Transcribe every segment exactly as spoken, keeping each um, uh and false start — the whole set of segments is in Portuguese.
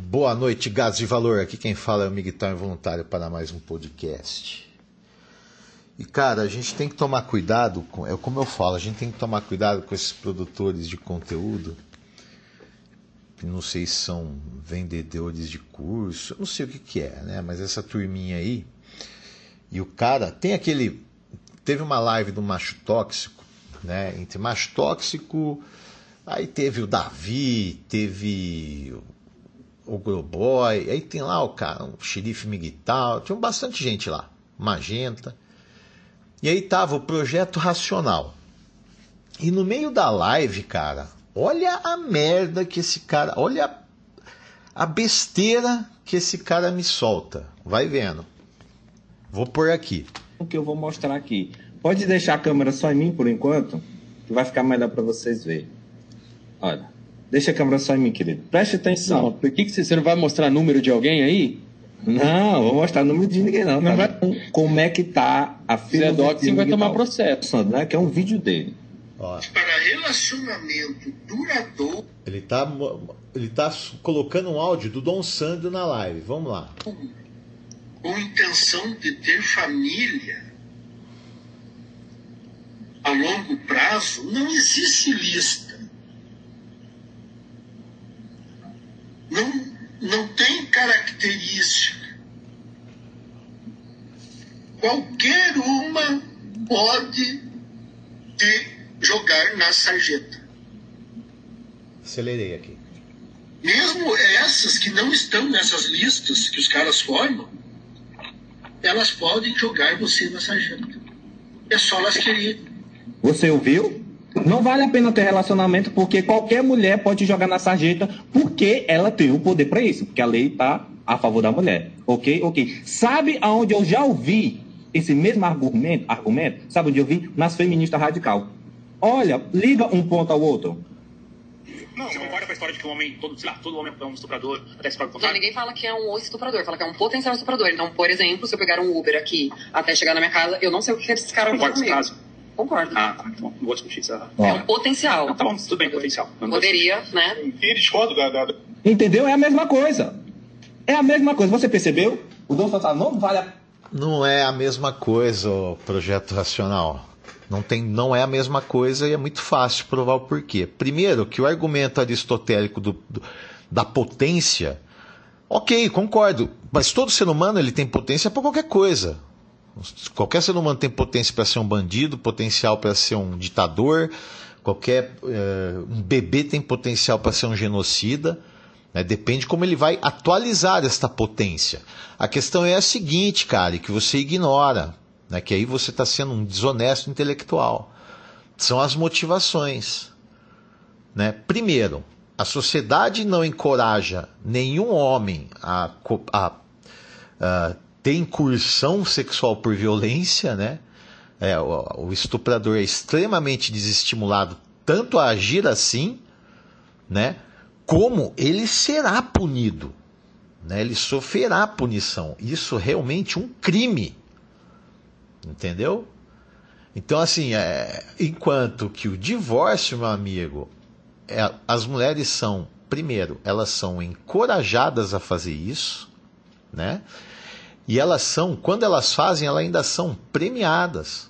Boa noite, gatos de valor. Aqui quem fala é o Miguel Involuntário para mais um podcast. E cara, a gente tem que tomar cuidado com, é como eu falo, a gente tem que tomar cuidado com esses produtores de conteúdo. Não sei se são vendedores de curso, não sei o que que é, né? Mas essa turminha aí, e o cara tem aquele, teve uma live do macho tóxico, né? Entre macho tóxico, aí teve o Davi, teve o Groboy, aí tem lá o cara, o xerife Miguel, tinha bastante gente lá, Magenta. E aí tava o Projeto Racional. E no meio da live, cara, olha a merda que esse cara, olha a besteira que esse cara me solta. Vai vendo. Vou pôr aqui. O que eu vou mostrar aqui. Pode deixar a câmera só em mim por enquanto, que vai ficar melhor para vocês verem. Olha. Deixa a câmera só em mim, querido. Preste atenção. Não, por que, que você, você não vai mostrar número de alguém aí? Não, vou mostrar número de ninguém não. Não Tá? vai... Como é que tá a filha do Zé vai tomar processo, né? Que é um vídeo dele. Ó. Para relacionamento duradouro. Ele tá, ele tá colocando um áudio do Dom Sandro na live. Vamos lá. Com intenção de ter família a longo prazo, não existe lista. Não, não tem característica. Qualquer uma pode te jogar na sarjeta. Acelerei aqui. Mesmo essas que não estão nessas listas que os caras formam, elas podem jogar você na sarjeta. É só elas quererem. Você ouviu? Não vale a pena ter relacionamento porque qualquer mulher pode jogar na sarjeta porque ela tem o poder para isso, porque a lei está a favor da mulher. Ok? Ok. Sabe aonde eu já ouvi esse mesmo argumento? argumento? Sabe onde eu vi? Nas feministas radical. Olha, liga um ponto ao outro. Não, você concorda com a história de que o homem, todo, sei lá, todo homem é um estuprador, até se pode contar? Não, ninguém fala que é um estuprador, fala que é um potencial estuprador. Então, por exemplo, se eu pegar um Uber aqui até chegar na minha casa, eu não sei o que esses caras vão fazer Concorda comigo. com esse caso? Concordo. Ah, tá. Então, não vou discutir isso. É um potencial. Não, tá bom, tudo bem, potencial. Não Poderia, né? E discordo da, da... Entendeu? É a mesma coisa. É a mesma coisa. Você percebeu? O Dom Santana não vale a... Não é a mesma coisa o Projeto Racional. Não, tem, não é a mesma coisa e é muito fácil provar o porquê. Primeiro, que o argumento aristotélico do, do, da potência, ok, concordo, mas todo ser humano ele tem potência para qualquer coisa. Qualquer ser humano tem potência para ser um bandido, potencial para ser um ditador, qualquer uh, um bebê tem potencial para ser um genocida, né? Depende como ele vai atualizar esta potência. A questão é a seguinte, cara, que você ignora, né? Que aí você está sendo um desonesto intelectual. São as motivações, né? Primeiro, a sociedade não encoraja nenhum homem a, a, a ter incursão sexual por violência, né? É, o, o estuprador é extremamente desestimulado tanto a agir assim, né? Como ele será punido, né? Ele sofrerá punição. Isso é realmente um crime, entendeu? Então, assim, é, enquanto que o divórcio, meu amigo, é, as mulheres são, primeiro, elas são encorajadas a fazer isso, né? E elas são, quando elas fazem, elas ainda são premiadas,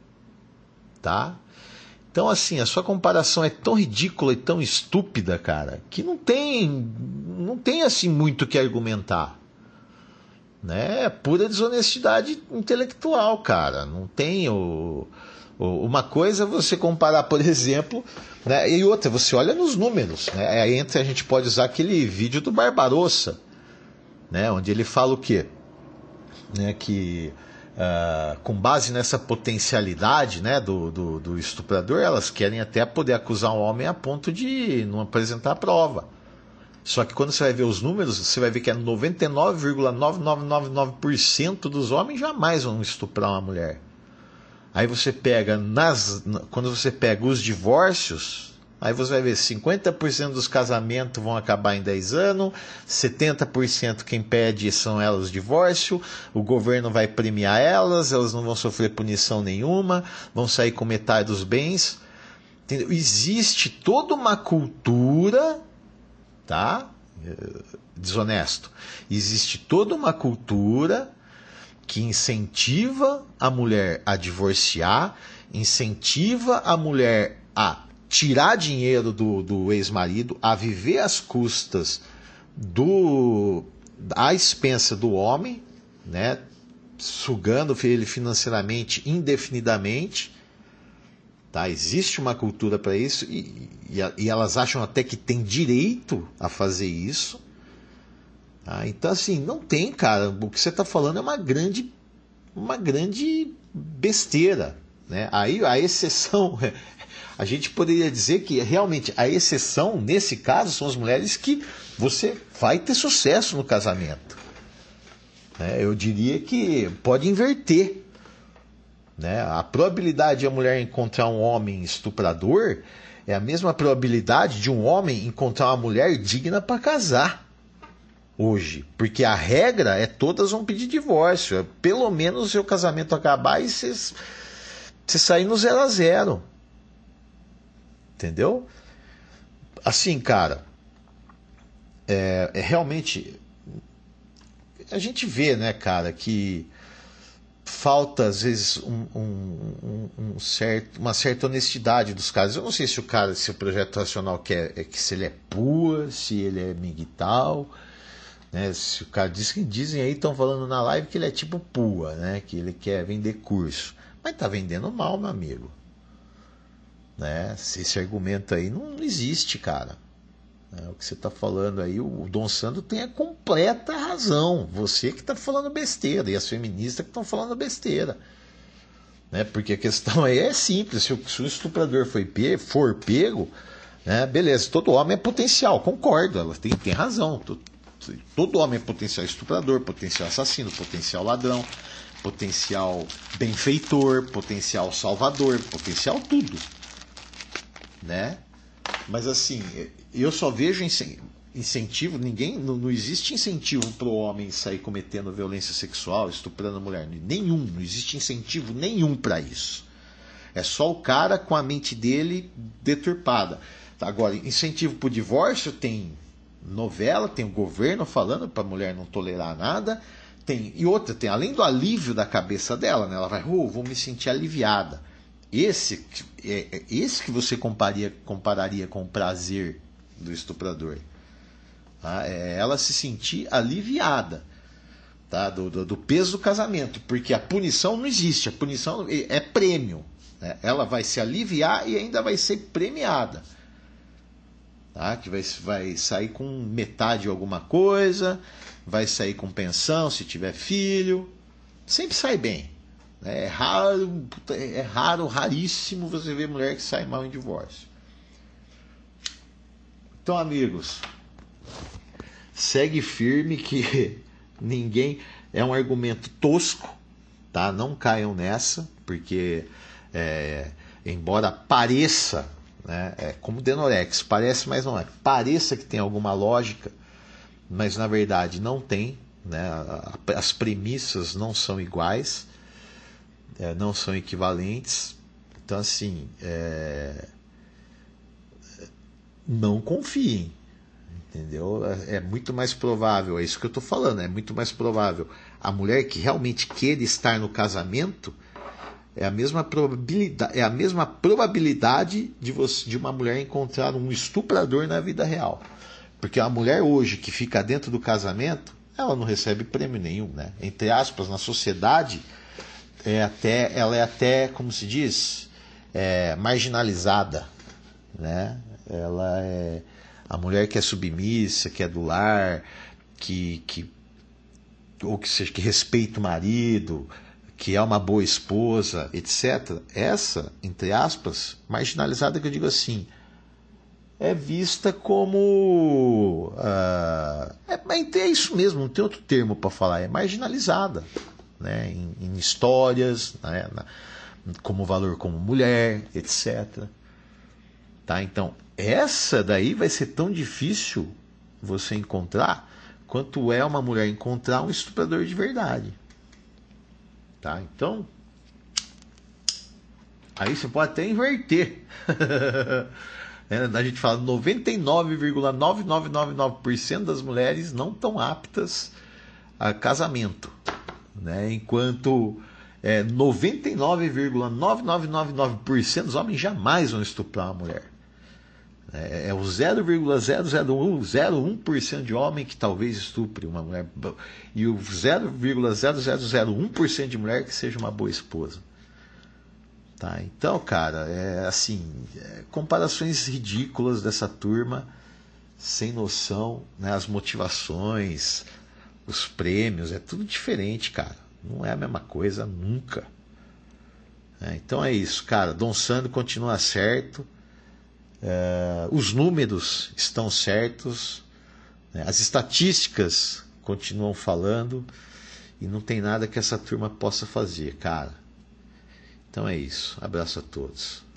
tá? Então, assim, a sua comparação é tão ridícula e tão estúpida, cara, que não tem, não tem assim muito o que argumentar, né? É pura desonestidade intelectual, cara. Não tem o, o, uma coisa é você comparar, por exemplo, né? E outra, você olha nos números, né? Aí entre a gente pode usar aquele vídeo do Barbarossa, né? Onde ele fala o quê? Né, que uh, com base nessa potencialidade, né, do, do, do estuprador, elas querem até poder acusar um homem a ponto de não apresentar a prova. Só que quando você vai ver os números, você vai ver que é noventa e nove vírgula nove nove nove nove por cento dos homens jamais vão estuprar uma mulher. Aí você pega, nas, quando você pega os divórcios, aí você vai ver cinquenta por cento dos casamentos vão acabar em dez anos, setenta por cento quem pede são elas o divórcio, o governo vai premiar elas, elas não vão sofrer punição nenhuma, vão sair com metade dos bens. Entendeu? Existe toda uma cultura, tá? desonesto. Existe toda uma cultura que incentiva a mulher a divorciar, incentiva a mulher a tirar dinheiro do, do ex-marido, a viver às custas do, à expensa do homem, né? Sugando ele financeiramente indefinidamente. Tá? Existe uma cultura para isso e, e, e elas acham até que tem direito a fazer isso. Tá? Então, assim, não tem, cara. O que você está falando é uma grande, uma grande besteira. Né? Aí a exceção, a gente poderia dizer que realmente a exceção, nesse caso, são as mulheres que você vai ter sucesso no casamento. Né? Eu diria que pode inverter. Né? A probabilidade de a mulher encontrar um homem estuprador é a mesma probabilidade de um homem encontrar uma mulher digna para casar hoje. Porque a regra é todas vão pedir divórcio. É pelo menos o seu casamento acabar e você, você sair no zero a zero. Entendeu? Assim, cara, é, é realmente... A gente vê, né, cara, que falta, às vezes, um, um, um certo, uma certa honestidade dos casos. Eu não sei se o cara, se o projeto racional quer, é que se ele é pua, se ele é miguital, né? Se o cara diz que dizem aí, estão falando na live que ele é tipo pua, né? Que ele quer vender curso. Mas tá vendendo mal, meu amigo. Né? Esse argumento aí não, não existe, cara. É, o que você está falando aí, o Dom Sandro tem a completa razão. Você que está falando besteira e as feministas que estão falando besteira. Né? Porque a questão aí é simples. Se o, se o estuprador foi pe, for pego, né? Beleza, todo homem é potencial, concordo, ela tem, tem razão. Todo, todo homem é potencial estuprador, potencial assassino, potencial ladrão, potencial benfeitor, potencial salvador, potencial tudo. Né? Mas assim, eu só vejo incentivo, ninguém, não, não existe incentivo para o homem sair cometendo violência sexual, estuprando a mulher. Nenhum, não existe incentivo nenhum para isso. É só o cara com a mente dele deturpada. Agora, incentivo para o divórcio tem novela, tem o governo falando para a mulher não tolerar nada. Tem, e outra, tem além do alívio da cabeça dela, né? Ela vai, oh, vou me sentir aliviada. Esse, é, esse que você compararia, compararia com o prazer do estuprador. Tá? É ela se sentir aliviada, tá? do, do, do peso do casamento. Porque a punição não existe. A punição é, é prêmio. Né? Ela vai se aliviar e ainda vai ser premiada. Tá? Que vai, vai sair com metade de alguma coisa. Vai sair com pensão se tiver filho. Sempre sai bem. É raro, é raro, raríssimo você ver mulher que sai mal em divórcio. Então, amigos, segue firme que ninguém... É um argumento tosco, tá? Não caiam nessa, porque é, embora pareça, né, é como Denorex, parece, mas não é. Pareça que tem alguma lógica, mas na verdade não tem, né? As premissas não são iguais. É, não são equivalentes. Então, assim, é... não confiem, entendeu? É, é muito mais provável, é isso que eu estou falando, é muito mais provável a mulher que realmente queira estar no casamento, é a mesma probabilidade, é a mesma probabilidade de, você, de uma mulher encontrar um estuprador na vida real. Porque a mulher hoje que fica dentro do casamento, ela não recebe prêmio nenhum, né? Entre aspas, na sociedade... É até, ela é até, como se diz, é, marginalizada, né? Ela é a mulher que é submissa, que é do lar, que, que, ou que, seja, que respeita o marido, que é uma boa esposa, etcétera. Essa, entre aspas, marginalizada, que eu digo assim, é vista como... Uh, é, é isso mesmo, não tem outro termo para falar, é marginalizada. Né, em, em histórias, né, na, como valor como mulher, etcétera. Tá? Então, essa daí vai ser tão difícil você encontrar quanto é uma mulher encontrar um estuprador de verdade. Tá? Então, aí você pode até inverter. É, a gente fala noventa e nove vírgula nove nove nove nove por cento das mulheres não estão aptas a casamento, né? Enquanto é, noventa e nove vírgula nove nove nove nove por cento dos homens jamais vão estuprar uma mulher. É, é o zero vírgula zero zero um por cento de homem que talvez estupre uma mulher e o zero vírgula zero zero zero um por cento de mulher que seja uma boa esposa. Tá? Então, cara, é assim, é, comparações ridículas dessa turma, sem noção, né? As motivações, os prêmios, é tudo diferente, cara. Não é a mesma coisa nunca. É, então é isso, cara. Dom Sandro continua certo. É, os números estão certos. Né? As estatísticas continuam falando. E não tem nada que essa turma possa fazer, cara. Então é isso. Abraço a todos.